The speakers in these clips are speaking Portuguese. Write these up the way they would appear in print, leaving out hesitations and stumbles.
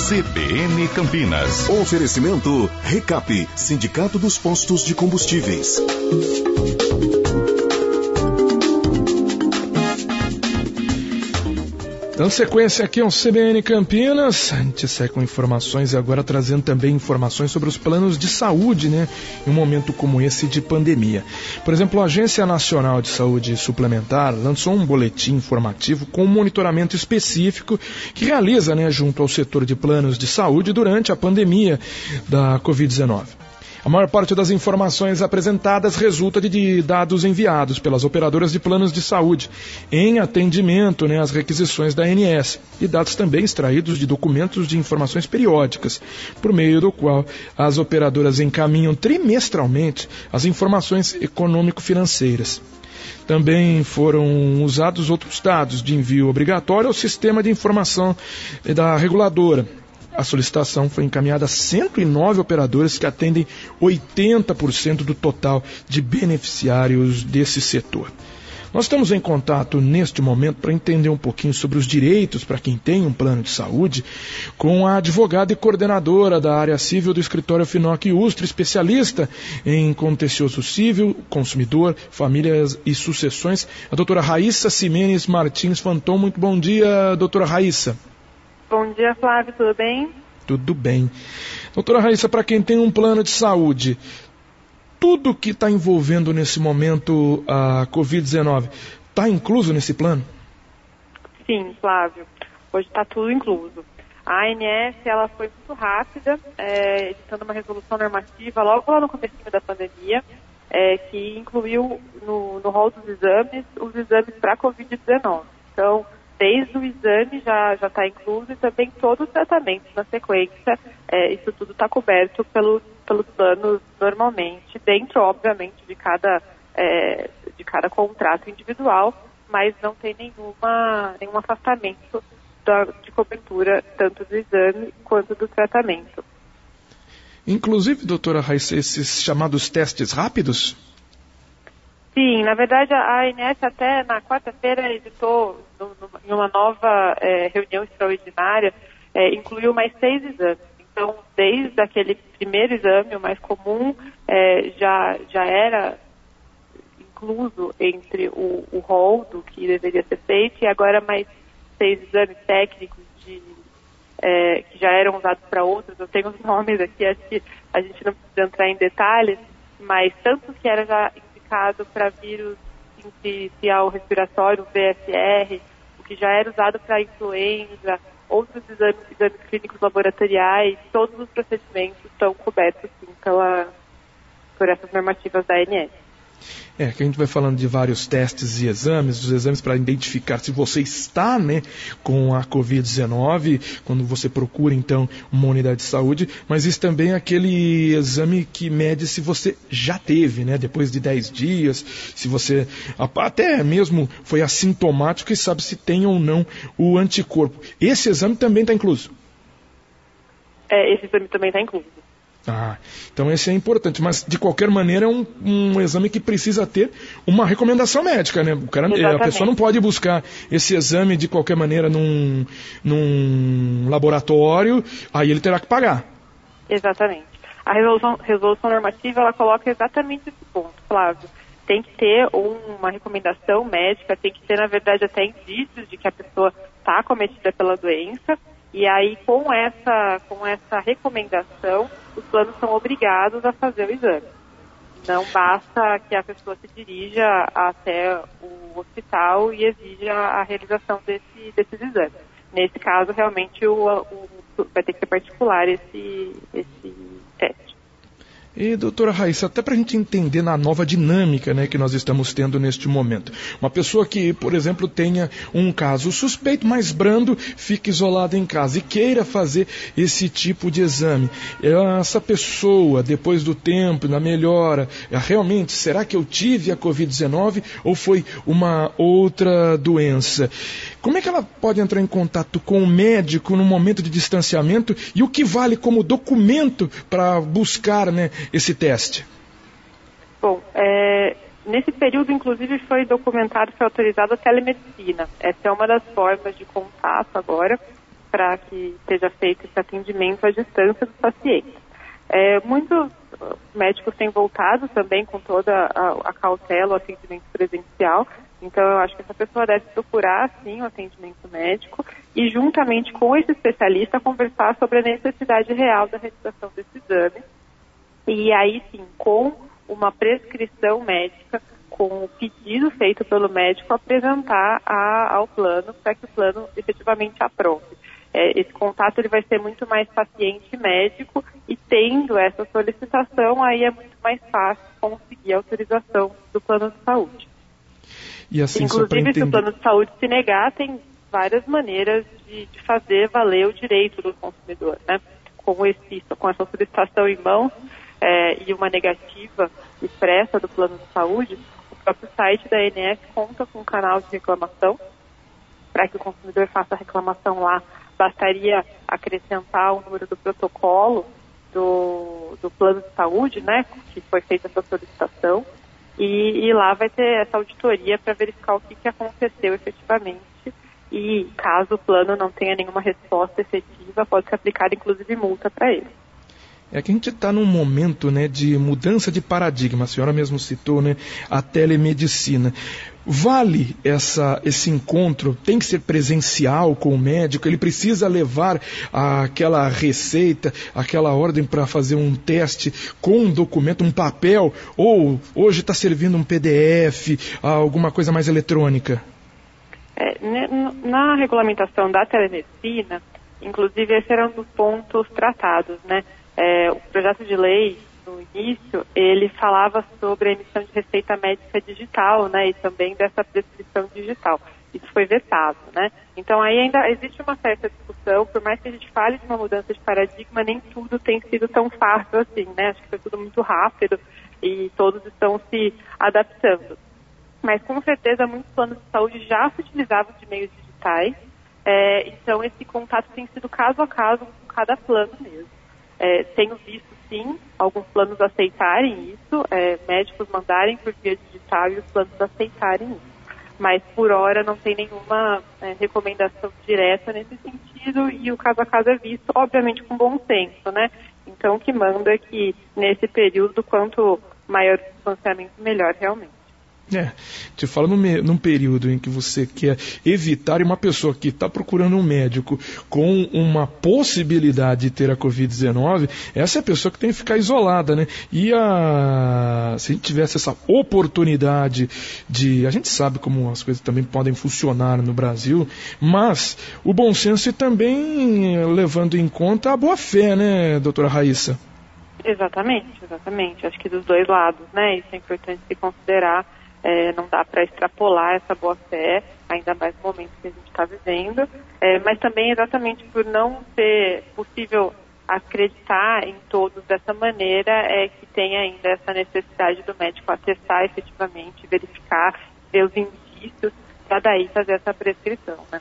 CBN Campinas. Oferecimento Recap, Sindicato dos Postos de Combustíveis. Dando sequência aqui ao CBN Campinas, a gente segue com informações e agora trazendo também informações sobre os planos de saúde, né, em um momento como esse de pandemia. Por exemplo, a Agência Nacional de Saúde Suplementar lançou um boletim informativo com um monitoramento específico que realiza, né, junto ao setor de planos de saúde durante a pandemia da Covid-19. A maior parte das informações apresentadas resulta de dados enviados pelas operadoras de planos de saúde em atendimento, né, às requisições da ANS e dados também extraídos de documentos de informações periódicas, por meio do qual as operadoras encaminham trimestralmente as informações econômico-financeiras. Também foram usados outros dados de envio obrigatório ao sistema de informação da reguladora. A solicitação foi encaminhada a 109 operadoras que atendem 80% do total de beneficiários desse setor. Nós estamos em contato neste momento para entender um pouquinho sobre os direitos para quem tem um plano de saúde com a advogada e coordenadora da área civil do escritório Finoc Ustra, especialista em contencioso civil, consumidor, famílias e sucessões, a doutora Raíssa Ximenes Martins Fanton. Muito bom dia, doutora Raíssa. Bom dia, Flávio, tudo bem? Tudo bem. Doutora Raíssa, para quem tem um plano de saúde, tudo que está envolvendo nesse momento a Covid-19 está incluso nesse plano? Sim, Flávio, hoje está tudo incluso. A ANS ela foi muito rápida, editando uma resolução normativa logo lá no começo da pandemia, que incluiu no rol dos exames os exames para a Covid-19. Então, desde o exame já está incluso e também todo o tratamento na sequência, isso tudo está coberto pelos planos normalmente, dentro, obviamente, de cada contrato individual, mas não tem nenhum afastamento de cobertura, tanto do exame quanto do tratamento. Inclusive, doutora Raíssa, esses chamados testes rápidos? Sim, na verdade a ANS até na quarta-feira editou em uma nova reunião extraordinária, incluiu mais 6 exames. Então, desde aquele primeiro exame, o mais comum, já era incluso entre o rol do que deveria ser feito, e agora mais 6 exames técnicos que já eram usados para outros. Eu tenho os nomes aqui, acho que a gente não precisa entrar em detalhes, mas tanto que era já para vírus sincicial respiratório, o VSR, o que já era usado para influenza, outros exames clínicos laboratoriais, todos os procedimentos estão cobertos sim, por essas normativas da ANS. Que a gente vai falando de vários testes e exames, os exames para identificar se você está, né, com a Covid-19, quando você procura, então, uma unidade de saúde, mas isso também é aquele exame que mede se você já teve, né, depois de 10 dias, se você até mesmo foi assintomático e sabe se tem ou não o anticorpo. Esse exame também está incluso? Esse exame também está incluso. Então esse é importante, mas de qualquer maneira é um exame que precisa ter uma recomendação médica, né? A pessoa não pode buscar esse exame de qualquer maneira num laboratório, aí ele terá que pagar. Exatamente. A resolução normativa, ela coloca exatamente esse ponto, Flávio. Tem que ter uma recomendação médica, tem que ter, na verdade, até indícios de que a pessoa está acometida pela doença. E aí, com essa recomendação, os planos são obrigados a fazer o exame. Não basta que a pessoa se dirija até o hospital e exija a realização desses exames. Nesse caso, realmente, vai ter que ser particular esse teste. E, doutora Raíssa, até para a gente entender na nova dinâmica, né, que nós estamos tendo neste momento. Uma pessoa que, por exemplo, tenha um caso suspeito, mais brando, fica isolada em casa e queira fazer esse tipo de exame. Essa pessoa, depois do tempo, na melhora, realmente, será que eu tive a Covid-19 ou foi uma outra doença? Como é que ela pode entrar em contato com o médico no momento de distanciamento e o que vale como documento para buscar, né, esse teste? Bom, nesse período, inclusive, foi documentado, foi autorizada a telemedicina. Essa é uma das formas de contato agora para que seja feito esse atendimento à distância dos pacientes. Muitos médicos têm voltado também com toda a cautela, o atendimento presencial, então eu acho que essa pessoa deve procurar, sim, o atendimento médico e, juntamente com esse especialista, conversar sobre a necessidade real da realização desse exame. E aí, sim, com uma prescrição médica, com o pedido feito pelo médico, apresentar ao plano, para que o plano efetivamente aprove. Esse contato ele vai ser muito mais paciente-médico e, tendo essa solicitação, aí é muito mais fácil conseguir a autorização do plano de saúde. E assim, inclusive, se o plano de saúde se negar, tem várias maneiras de fazer valer o direito do consumidor, né? Com essa solicitação em mãos e uma negativa expressa do plano de saúde, o próprio site da ANS conta com um canal de reclamação. Para que o consumidor faça a reclamação lá, bastaria acrescentar o número do protocolo do plano de saúde, né, que foi feita essa solicitação, e lá vai ter essa auditoria para verificar o que aconteceu efetivamente, e caso o plano não tenha nenhuma resposta efetiva, pode ser aplicada inclusive multa para ele. É que a gente está num momento, né, de mudança de paradigma, a senhora mesmo citou, né, a telemedicina. Vale esse encontro, tem que ser presencial com o médico, ele precisa levar aquela receita, aquela ordem para fazer um teste com um documento, um papel, ou hoje está servindo um PDF, alguma coisa mais eletrônica? Na regulamentação da telemedicina, inclusive esse era um dos pontos tratados, né? O projeto de lei, no início, ele falava sobre a emissão de receita médica digital, né, e também dessa prescrição digital. Isso foi vetado, né? Então aí ainda existe uma certa discussão, por mais que a gente fale de uma mudança de paradigma, nem tudo tem sido tão fácil assim, né? Acho que foi tudo muito rápido e todos estão se adaptando. Mas com certeza muitos planos de saúde já se utilizavam de meios digitais, então esse contato tem sido caso a caso com cada plano mesmo. Tenho visto, sim, alguns planos aceitarem isso, médicos mandarem por via digital e os planos aceitarem isso. Mas, por hora, não tem nenhuma recomendação direta nesse sentido e o caso a caso é visto, obviamente, com bom senso, né? Então, o que manda é que, nesse período, quanto maior o distanciamento, melhor realmente. Te falo num período em que você quer evitar, e uma pessoa que está procurando um médico com uma possibilidade de ter a Covid-19, essa é a pessoa que tem que ficar isolada, né? E se a gente tivesse essa oportunidade a gente sabe como as coisas também podem funcionar no Brasil, mas o bom senso e também levando em conta a boa-fé, né, doutora Raíssa? Exatamente. Acho que dos dois lados, né? Isso é importante se considerar. Não dá para extrapolar essa boa-fé, ainda mais no momento que a gente está vivendo, mas também exatamente por não ser possível acreditar em todos dessa maneira, que tem ainda essa necessidade do médico atestar efetivamente, verificar, ver os indícios, para daí fazer essa prescrição, né?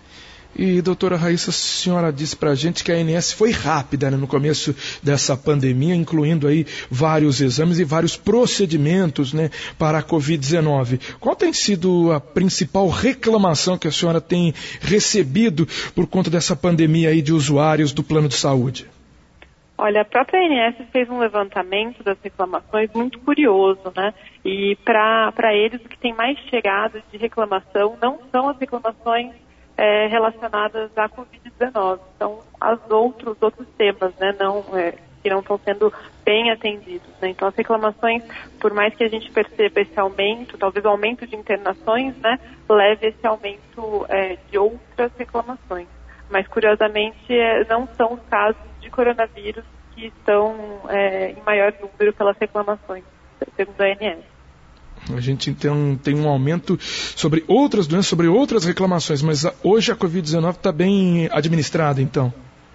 E, doutora Raíssa, a senhora disse para a gente que a ANS foi rápida, né, no começo dessa pandemia, incluindo aí vários exames e vários procedimentos, né, para a Covid-19. Qual tem sido a principal reclamação que a senhora tem recebido por conta dessa pandemia aí de usuários do plano de saúde? Olha, a própria ANS fez um levantamento das reclamações muito curioso, né? E para eles o que tem mais chegado de reclamação não são as reclamações relacionadas à Covid-19, são outros temas, né, que não estão sendo bem atendidos, né? Então as reclamações, por mais que a gente perceba esse aumento, talvez o aumento de internações, né, leve esse aumento de outras reclamações. Mas curiosamente não são os casos de coronavírus que estão em maior número pelas reclamações, segundo a ANS. A gente então tem um aumento sobre outras doenças, sobre outras reclamações, mas hoje a Covid-19 está bem administrada, então?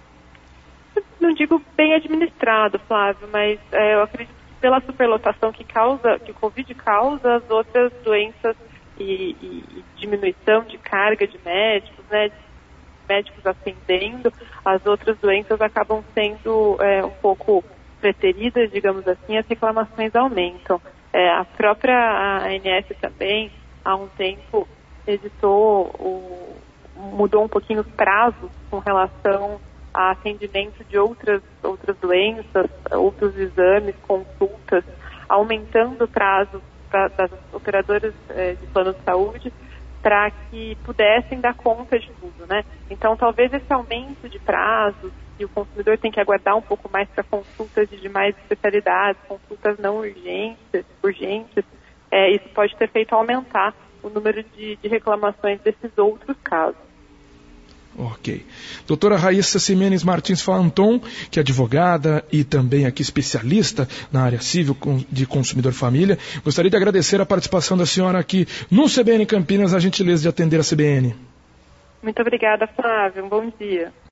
Não digo bem administrado, Flávio, mas eu acredito que pela superlotação que o Covid causa, as outras doenças e diminuição de carga de médicos, né, médicos atendendo, as outras doenças acabam sendo um pouco preteridas, digamos assim, as reclamações aumentam. A própria ANS também, há um tempo, editou o mudou um pouquinho os prazos com relação a atendimento de outras doenças, outros exames, consultas, aumentando o prazo das operadoras de plano de saúde para que pudessem dar conta de tudo, né? Então, talvez esse aumento de prazos, e o consumidor tem que aguardar um pouco mais para consultas de demais especialidades, consultas não urgentes, isso pode ter feito aumentar o número de reclamações desses outros casos. Ok. Doutora Raíssa Ximenes Martins Fanton, que é advogada e também aqui especialista na área civil de consumidor família, gostaria de agradecer a participação da senhora aqui no CBN Campinas, a gentileza de atender a CBN. Muito obrigada, Flávio. Um bom dia.